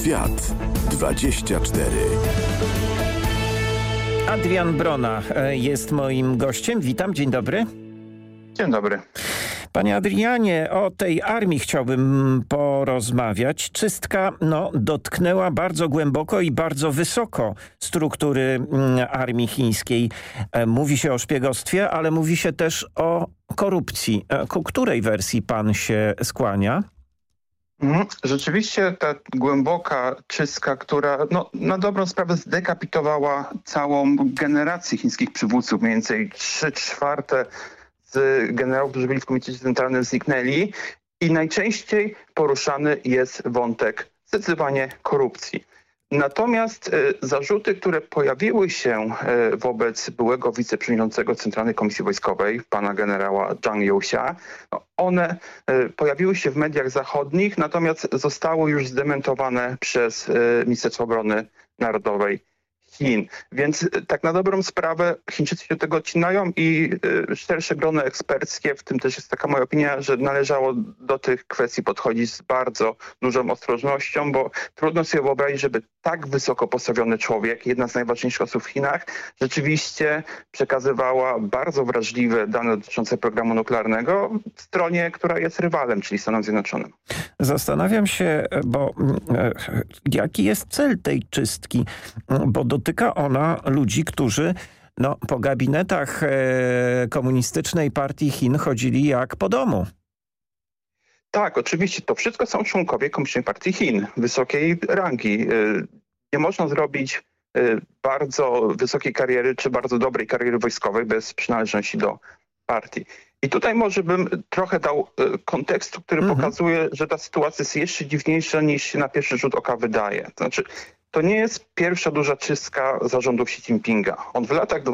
Świat 24. Adrian Brona jest moim gościem. Witam, dzień dobry. Dzień dobry. Panie Adrianie, o tej armii chciałbym porozmawiać. Czystka dotknęła bardzo głęboko i bardzo wysoko struktury armii chińskiej. Mówi się o szpiegostwie, ale mówi się też o korupcji. Ku której wersji pan się skłania? Rzeczywiście ta głęboka czystka, która na dobrą sprawę zdekapitowała całą generację chińskich przywódców, mniej więcej 3/4 z generałów, którzy byli w Komitecie Centralnym, zniknęli i najczęściej poruszany jest wątek zdecydowanie korupcji. Natomiast zarzuty, które pojawiły się wobec byłego wiceprzewodniczącego Centralnej Komisji Wojskowej, pana generała Zhang Youxia, one pojawiły się w mediach zachodnich, natomiast zostały już zdementowane przez Ministerstwo Obrony Narodowej Chin. Więc tak na dobrą sprawę Chińczycy się tego odcinają i szersze grono eksperckie, w tym też jest taka moja opinia, że należało do tych kwestii podchodzić z bardzo dużą ostrożnością, bo trudno sobie wyobrazić, żeby tak wysoko postawiony człowiek, jedna z najważniejszych osób w Chinach, rzeczywiście przekazywała bardzo wrażliwe dane dotyczące programu nuklearnego w stronie, która jest rywalem, czyli Stanom Zjednoczonym. Zastanawiam się, bo jaki jest cel tej czystki, bo dotyka ona ludzi, którzy po gabinetach komunistycznej partii Chin chodzili jak po domu. Tak, oczywiście. To wszystko są członkowie Komunistycznej Partii Chin, wysokiej rangi. Nie można zrobić bardzo wysokiej kariery czy bardzo dobrej kariery wojskowej bez przynależności do partii. I tutaj może bym trochę dał kontekstu, który pokazuje, że ta sytuacja jest jeszcze dziwniejsza niż się na pierwszy rzut oka wydaje. To znaczy, to nie jest pierwsza duża czystka zarządów Xi Jinpinga. On w latach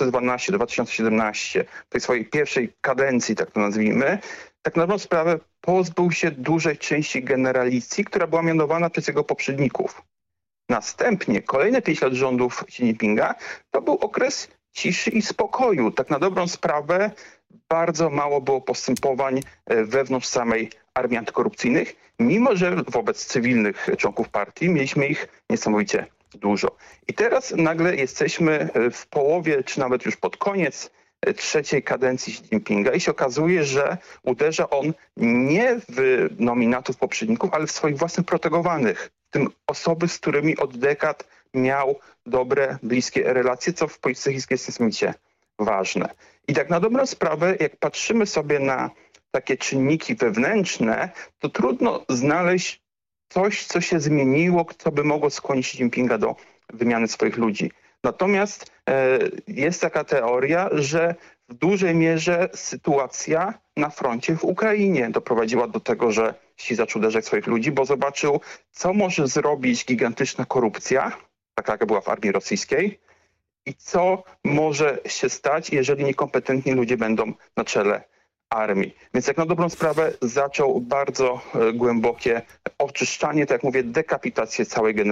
2012-2017, tej swojej pierwszej kadencji, tak to nazwijmy, tak na dobrą sprawę pozbył się dużej części generalicji, która była mianowana przez jego poprzedników. Następnie kolejne 5 lat rządów Xi Jinpinga to był okres ciszy i spokoju. Tak na dobrą sprawę bardzo mało było postępowań wewnątrz samej armii antykorupcyjnych, mimo że wobec cywilnych członków partii mieliśmy ich niesamowicie dużo. I teraz nagle jesteśmy w połowie, czy nawet już pod koniec trzeciej kadencji Xi Jinpinga i się okazuje, że uderza on nie w nominatów poprzedników, ale w swoich własnych protegowanych, w tym osoby, z którymi od dekad miał dobre, bliskie relacje, co w polityce chińskiej jest niesamowicie ważne. I tak na dobrą sprawę, jak patrzymy sobie na takie czynniki wewnętrzne, to trudno znaleźć coś, co się zmieniło, co by mogło skłonić Xi Jinpinga do wymiany swoich ludzi. Natomiast jest taka teoria, że w dużej mierze sytuacja na froncie w Ukrainie doprowadziła do tego, że Xi zaczął uderzać swoich ludzi, bo zobaczył, co może zrobić gigantyczna korupcja, taka jaka była w armii rosyjskiej, i co może się stać, jeżeli niekompetentni ludzie będą na czele armii. Więc jak na dobrą sprawę zaczął bardzo głębokie oczyszczanie, tak jak mówię, dekapitację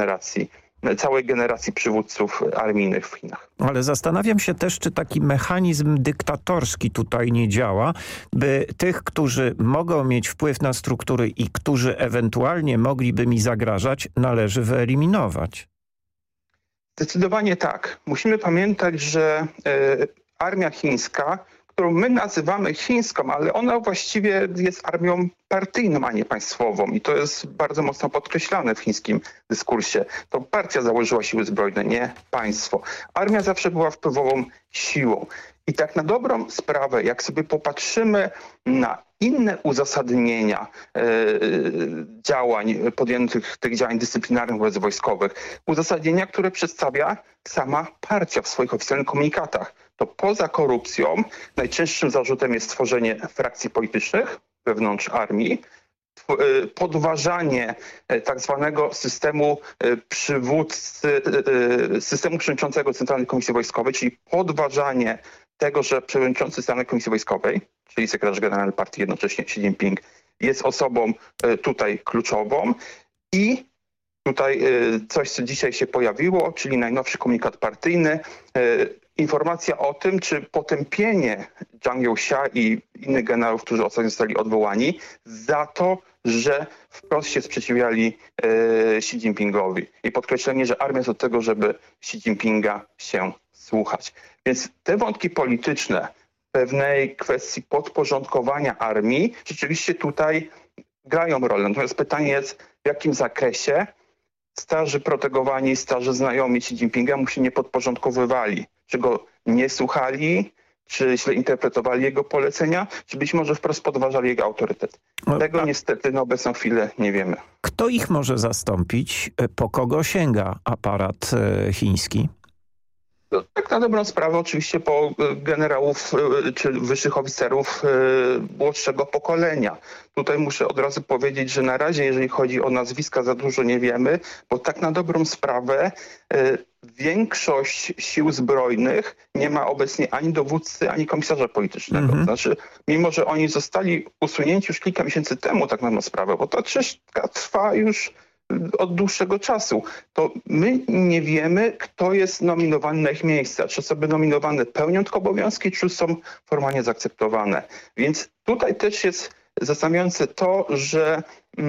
całej generacji przywódców armijnych w Chinach. Ale zastanawiam się też, czy taki mechanizm dyktatorski tutaj nie działa, by tych, którzy mogą mieć wpływ na struktury i którzy ewentualnie mogliby mi zagrażać, należy wyeliminować. Zdecydowanie tak. Musimy pamiętać, że armia chińska, którą my nazywamy chińską, ale ona właściwie jest armią partyjną, a nie państwową. I to jest bardzo mocno podkreślane w chińskim dyskursie. To partia założyła siły zbrojne, nie państwo. Armia zawsze była wpływową siłą. I tak na dobrą sprawę, jak sobie popatrzymy na inne uzasadnienia działań podjętych, tych działań dyscyplinarnych wobec wojskowych, uzasadnienia, które przedstawia sama partia w swoich oficjalnych komunikatach, to poza korupcją najczęstszym zarzutem jest tworzenie frakcji politycznych wewnątrz armii, podważanie tak zwanego systemu przywódcy, systemu przewodniczącego Centralnej Komisji Wojskowej, czyli podważanie tego, że przewodniczący Centralnej Komisji Wojskowej, czyli sekretarz generalny partii jednocześnie Xi Jinping, jest osobą tutaj kluczową. I tutaj coś, co dzisiaj się pojawiło, czyli najnowszy komunikat partyjny, informacja o tym, czy potępienie Zhang Youxia i innych generałów, którzy ostatnio zostali odwołani, za to, że wprost się sprzeciwiali Xi Jinpingowi. I podkreślenie, że armia jest od tego, żeby Xi Jinpinga się słuchać. Więc te wątki polityczne pewnej kwestii podporządkowania armii rzeczywiście tutaj grają rolę. Natomiast pytanie jest, w jakim zakresie starzy protegowani, starzy znajomi Xi Jinpinga mu się nie podporządkowywali. Czy go nie słuchali, czy źle interpretowali jego polecenia, czy być może wprost podważali jego autorytet. Tego niestety na obecną chwilę nie wiemy. Kto ich może zastąpić? Po kogo sięga aparat chiński? No, tak na dobrą sprawę oczywiście po generałów czy wyższych oficerów młodszego pokolenia. Tutaj muszę od razu powiedzieć, że na razie, jeżeli chodzi o nazwiska, za dużo nie wiemy, bo tak na dobrą sprawę większość sił zbrojnych nie ma obecnie ani dowódcy, ani komisarza politycznego. Znaczy, mimo że oni zostali usunięci już kilka miesięcy temu, tak na dobrą sprawę, bo ta czystka trwa już od dłuższego czasu, to my nie wiemy, kto jest nominowany na ich miejsca. Czy osoby nominowane pełnią tylko obowiązki, czy są formalnie zaakceptowane. Więc tutaj też jest zastanawiające to, że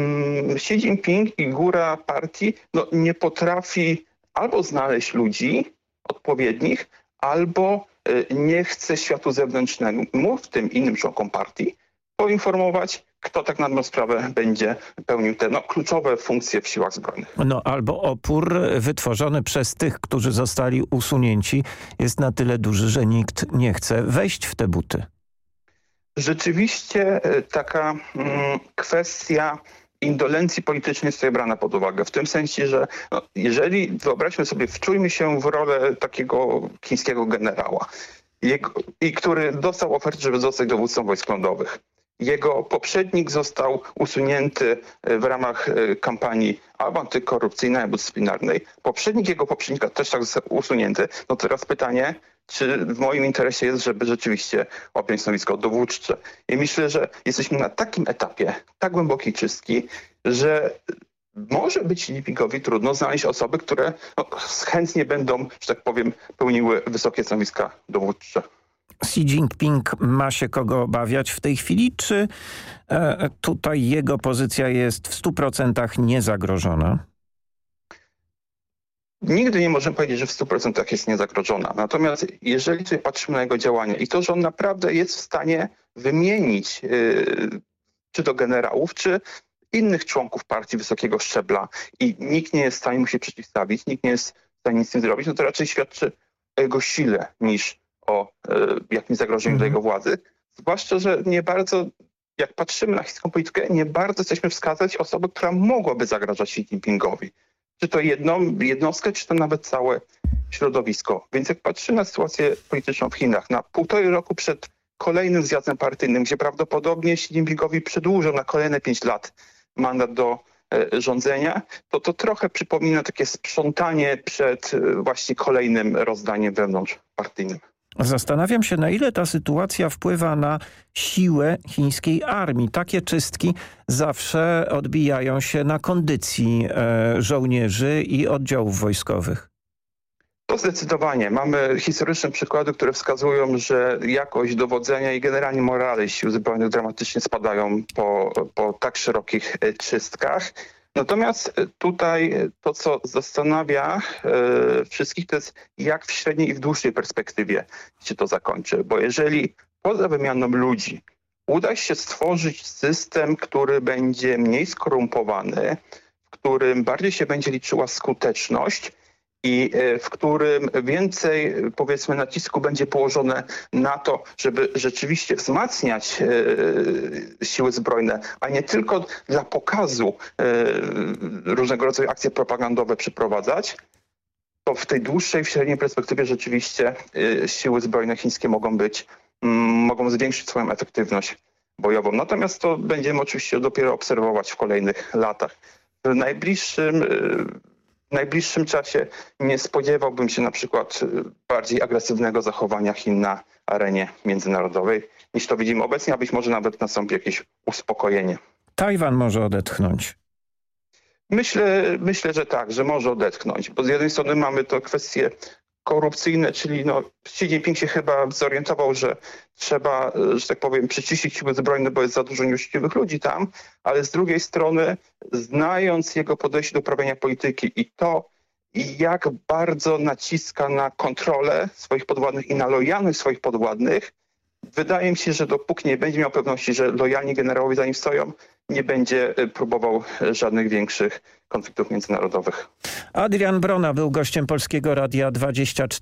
Xi Jinping i góra partii nie potrafi albo znaleźć odpowiednich, albo nie chce światu zewnętrznemu, w tym innym członkom partii, poinformować, kto tak na dobrą sprawę będzie pełnił te kluczowe funkcje w siłach zbrojnych. Albo opór wytworzony przez tych, którzy zostali usunięci, jest na tyle duży, że nikt nie chce wejść w te buty. Rzeczywiście taka kwestia indolencji politycznej jest tutaj brana pod uwagę. W tym sensie, że jeżeli wyobraźmy sobie, wczujmy się w rolę takiego chińskiego generała, który dostał ofertę, żeby zostać dowódcą wojsk lądowych. Jego poprzednik został usunięty w ramach kampanii albo antykorupcyjnej, albo dyscyplinarnej. Poprzednik jego poprzednika też tak został usunięty. No teraz pytanie, czy w moim interesie jest, żeby rzeczywiście objąć stanowisko dowódcze. I myślę, że jesteśmy na takim etapie tak głębokiej czystki, że może być Jinpingowi trudno znaleźć osoby, które chętnie będą, że tak powiem, pełniły wysokie stanowiska dowódcze. Xi Jinping ma się kogo obawiać w tej chwili, czy tutaj jego pozycja jest w 100% niezagrożona? Nigdy nie możemy powiedzieć, że w 100% jest niezagrożona. Natomiast jeżeli sobie patrzymy na jego działania i to, że on naprawdę jest w stanie wymienić czy to generałów, czy innych członków partii wysokiego szczebla i nikt nie jest w stanie mu się przeciwstawić, nikt nie jest w stanie nic z tym zrobić, no to raczej świadczy o jego sile niż o jakimś zagrożeniu dla jego władzy. Zwłaszcza, że nie bardzo, jak patrzymy na chińską politykę, nie bardzo jesteśmy wskazać osobę, która mogłaby zagrażać Xi Jinpingowi. Czy to jednostkę, czy to nawet całe środowisko. Więc jak patrzymy na sytuację polityczną w Chinach, na 1,5 roku przed kolejnym zjazdem partyjnym, gdzie prawdopodobnie Xi Jinpingowi przedłużą na kolejne 5 lat mandat do rządzenia, to trochę przypomina takie sprzątanie przed właśnie kolejnym rozdaniem wewnątrzpartyjnym. Zastanawiam się, na ile ta sytuacja wpływa na siłę chińskiej armii. Takie czystki zawsze odbijają się na kondycji żołnierzy i oddziałów wojskowych. To zdecydowanie. Mamy historyczne przykłady, które wskazują, że jakość dowodzenia i generalnie morale sił zbrojnych dramatycznie spadają po tak szerokich czystkach. Natomiast tutaj to, co zastanawia wszystkich, to jest jak w średniej i w dłuższej perspektywie się to zakończy. Bo jeżeli poza wymianą ludzi uda się stworzyć system, który będzie mniej skorumpowany, w którym bardziej się będzie liczyła skuteczność i w którym więcej, powiedzmy, nacisku będzie położone na to, żeby rzeczywiście wzmacniać siły zbrojne, a nie tylko dla pokazu różnego rodzaju akcje propagandowe przeprowadzać, to w tej dłuższej, w średniej perspektywie rzeczywiście siły zbrojne chińskie mogą zwiększyć swoją efektywność bojową. Natomiast to będziemy oczywiście dopiero obserwować w kolejnych latach. W najbliższym czasie nie spodziewałbym się na przykład bardziej agresywnego zachowania Chin na arenie międzynarodowej niż to widzimy obecnie, a być może nawet nastąpi jakieś uspokojenie. Tajwan może odetchnąć. Myślę, że tak, że może odetchnąć, bo z jednej strony mamy to kwestię korupcyjne, czyli Xi Jinping się chyba zorientował, że trzeba, że tak powiem, przyciszyć siły zbrojne, bo jest za dużo nieuczciwych ludzi tam, ale z drugiej strony, znając jego podejście do uprawiania polityki i jak bardzo naciska na kontrolę swoich podwładnych i na lojalność swoich podwładnych, wydaje mi się, że dopóki nie będzie miał pewności, że lojalni generałowie za nim stoją, nie będzie próbował żadnych większych konfliktów międzynarodowych. Adrian Brona był gościem Polskiego Radia 24.